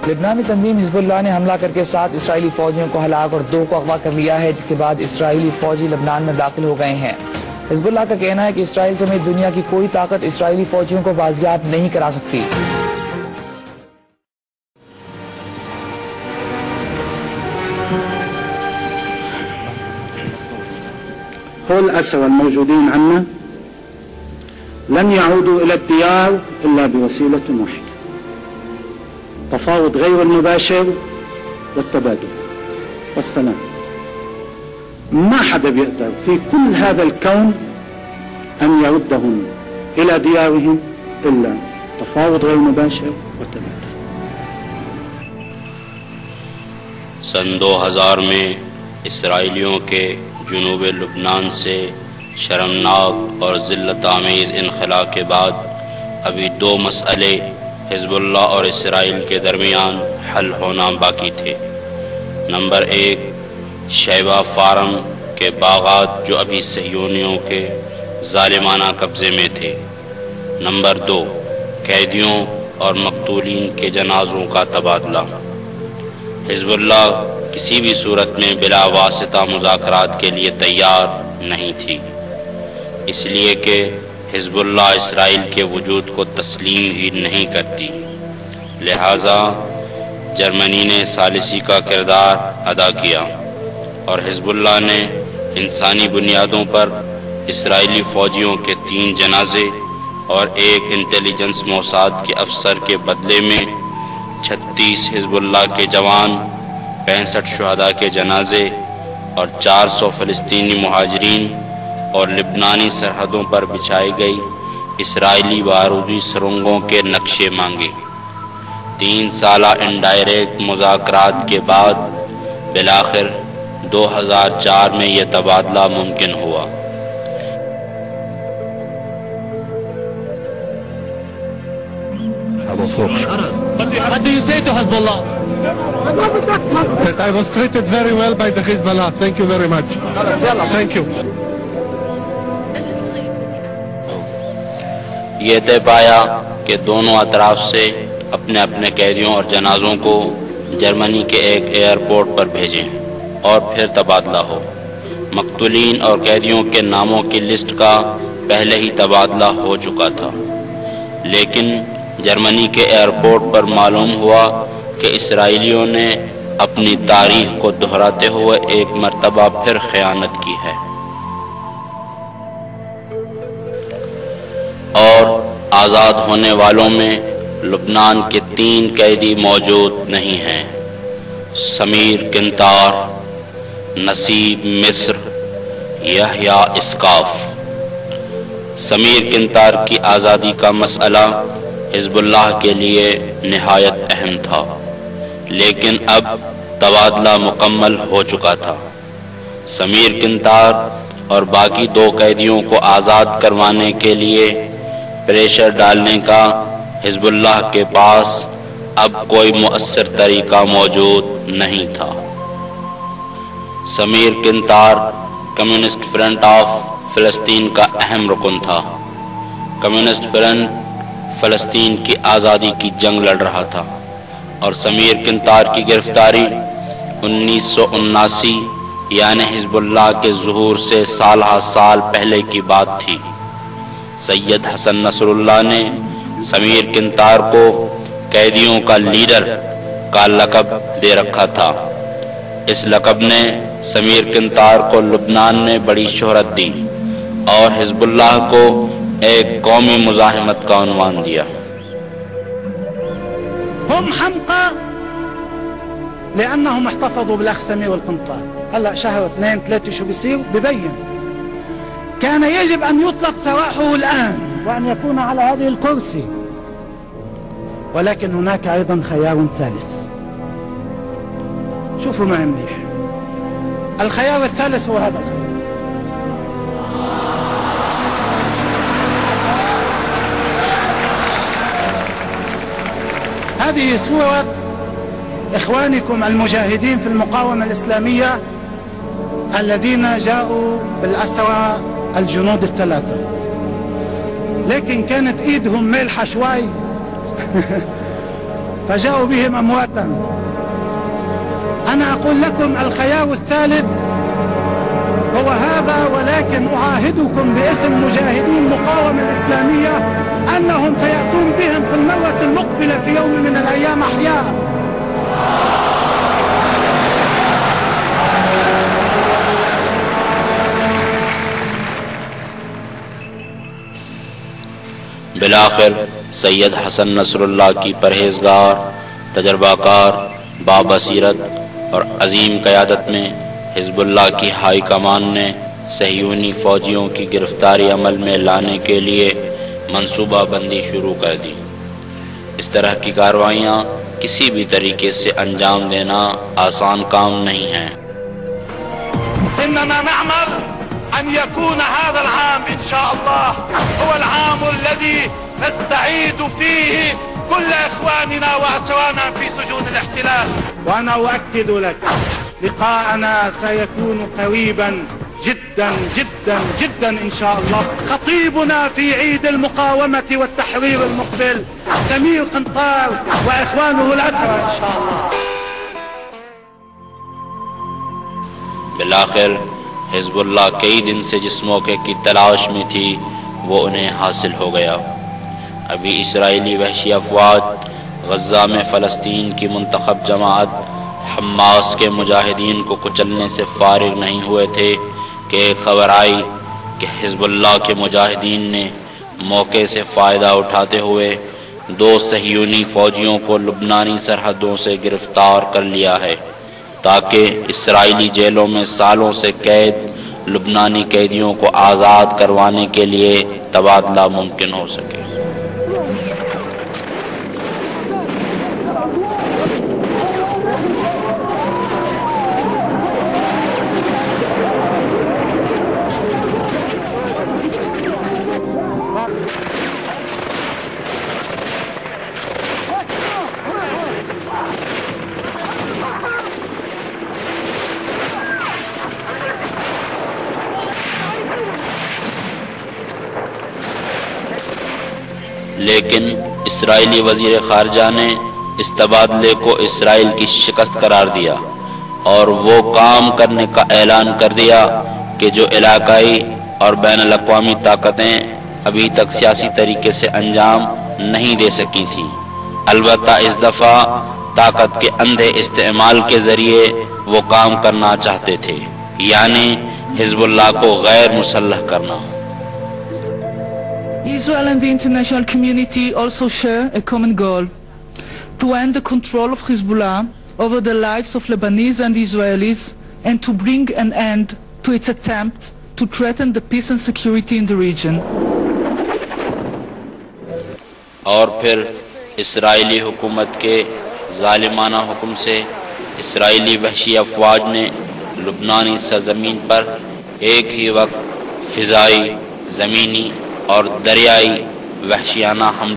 لبنانی تنظیم حزب اللہ نے حملہ کر کے 7 اسرائیلی فوجیوں کو ہلاک اور 2 کو اغوا کر لیا ہے، جس کے بعد اسرائیلی فوجی لبنان میں داخل ہو گئے ہیں۔ حزب اللہ کا کہنا ہے کہ اسرائیل سمیت دنیا کی کوئی طاقت اسرائیلی فوجیوں کو بازیاب نہیں کرا سکتی۔ كل الأسرى الموجودين عنا لن يعودوا إلى الديار إلا بوسيلة واحدة، تفاوض غير المباشر والتبادل والسلام. ما حدا بيقدر في كل هذا الكون أن يردهم إلى ديارهم إلا تفاوض غير مباشر والتبادل. سن 2000 میں اسرائیلیوں کے جنوب لبنان سے شرمناک اور ذلت آمیز انخلا کے بعد ابھی 2 مسئلے حزب اللہ اور اسرائیل کے درمیان حل ہونا باقی تھے۔ نمبر 1 شیبہ فارم کے باغات جو ابھی صہیونیوں کے ظالمانہ قبضے میں تھے۔ نمبر 2 قیدیوں اور مقتولین کے جنازوں کا تبادلہ۔ حزب اللہ کسی بھی صورت میں بلا واسطہ مذاکرات کے لیے تیار نہیں تھی، اس لیے کہ حزب اللہ اسرائیل کے وجود کو تسلیم ہی نہیں کرتی، لہٰذا جرمنی نے ثالثی کا کردار ادا کیا اور حزب اللہ نے انسانی بنیادوں پر اسرائیلی فوجیوں کے 3 جنازے اور 1 انٹیلیجنس موساد کے افسر کے بدلے میں 36 حزب اللہ کے جوان، 65 شہداء کے جنازے اور 400 فلسطینی مہاجرین اور لبنانی سرحدوں پر بچھائی گئی اسرائیلی بارودی سرنگوں کے نقشے مانگے۔ 3 سالہ انڈائریکٹ مذاکرات کے بعد بالآخر 2004 میں یہ تبادلہ ممکن ہوا۔ What do you say to Hezbollah? That I was treated very well by the Hezbollah. Thank you very much. Thank you. یہ طے پایا کہ دونوں اطراف سے اپنے اپنے قیدیوں اور جنازوں کو جرمنی کے ایک ایئرپورٹ پر بھیجیں اور پھر تبادلہ ہو۔ مقتولین اور قیدیوں کے ناموں کی لسٹ کا پہلے ہی تبادلہ ہو چکا تھا، لیکن جرمنی کے ایئرپورٹ پر معلوم ہوا کہ اسرائیلیوں نے اپنی تاریخ کو دہراتے ہوئے ایک مرتبہ پھر خیانت کی ہے اور آزاد ہونے والوں میں لبنان کے 3 قیدی موجود نہیں ہیں: سمیر کنتار، نصیب مصر، یحییٰ اسقاف۔ سمیر کنتار کی آزادی کا مسئلہ حزب اللہ کے لیے نہایت اہم تھا، لیکن اب تبادلہ مکمل ہو چکا تھا۔ سمیر کنتار اور باقی 2 قیدیوں کو آزاد کروانے کے لیے پریشر ڈالنے کا حزب اللہ کے پاس اب کوئی مؤثر طریقہ موجود نہیں تھا۔ Samir Kuntar communist front of فلسطین کا اہم رکن تھا۔ کمیونسٹ فرنٹ فلسطین کی آزادی کی جنگ لڑ رہا تھا اور سمیر کنتار کی گرفتاری 1979 یعنی حزب اللہ کے ظہور سے سال پہلے کی بات تھی۔ سید حسن نصر اللہ نے سمیر کنتار کو قیدیوں کا لیڈر کا لقب دے رکھا تھا۔ اس لقب نے سمیر کنتار کو لبنان میں بڑی شہرت دی اور حزب اللہ کو ایک قومی مزاحمت کا عنوان دیا۔ هم حمقى لأنهم احتفظوا بالأخ سمير والقنطار. هلا شهر 2-3 شو بيصير ببين. كان يجب أن يطلق سراحه الآن وأن يكون على هذه الكرسي، ولكن هناك أيضا خيار ثالث. شوفوا معي مليح. الخيار الثالث هو هذا الخيار. هذه صورة إخوانكم المجاهدين في المقاومة الإسلامية الذين جاءوا بالأسرى الجنود ال3، لكن كانت إيدهم ملحة شوي فجاءوا بهم أمواتا. أنا أقول لكم الخيار الثالث هو هذا، ولكن أعاهدكم باسم مجاهدين المقاومة الإسلامية أنهم سيأتون بهم في المرة المقبلة في يوم من الأيام أحياء. بالآخر سید حسن نصر اللہ کی پرہیزگار، تجربہ کار، بابصیرت اور عظیم قیادت میں حزب اللہ کی ہائی کمان نے صہیونی فوجیوں کی گرفتاری عمل میں لانے کے لیے منصوبہ بندی شروع کر دی۔ اس طرح کی کارروائیاں کسی بھی طریقے سے انجام دینا آسان کام نہیں ہے۔ إننا نعمل أن يكون هذا العام إن شاء الله هو العام الذي نستعيد فيه كل إخواننا وأسرانا في سجون الاحتلال. وأنا أؤكد لك لقاءنا سيكون قريبا جدا جدا جدا إن شاء الله. خطيبنا في عيد المقاومة والتحرير المقبل سمير قنطار وإخوانه الأسرى إن شاء الله. بالآخر حزب اللہ کئی دن سے جس موقع کی تلاش میں تھی وہ انہیں حاصل ہو گیا۔ ابھی اسرائیلی وحشی افواج غزہ میں فلسطین کی منتخب جماعت حماس کے مجاہدین کو کچلنے سے فارغ نہیں ہوئے تھے کہ ایک خبر آئی کہ حزب اللہ کے مجاہدین نے موقع سے فائدہ اٹھاتے ہوئے 2 صہیونی فوجیوں کو لبنانی سرحدوں سے گرفتار کر لیا ہے تاکہ اسرائیلی جیلوں میں سالوں سے قید لبنانی قیدیوں کو آزاد کروانے کے لیے تبادلہ ممکن ہو سکے۔ لیکن اسرائیلی وزیر خارجہ نے اس تبادلے کو اسرائیل کی شکست قرار دیا اور وہ کام کرنے کا اعلان کر دیا کہ جو علاقائی اور بین الاقوامی طاقتیں ابھی تک سیاسی طریقے سے انجام نہیں دے سکی تھیں۔ البتہ اس دفعہ طاقت کے اندھے استعمال کے ذریعے وہ کام کرنا چاہتے تھے، یعنی حزب اللہ کو غیر مسلح کرنا۔ Israel and the international community also share a common goal: to end the control of Hezbollah over the lives of Lebanese and Israelis and to bring an end to its attempt to threaten the peace and security in the region. اور پھر اسرائیلی حکومت کے ظالمانہ حکم سے اسرائیلی وحشی افواج نے لبنانی سرزمین پر ایک ہی وقت فضائی، زمینی اور دریائی وحشیانہ حملے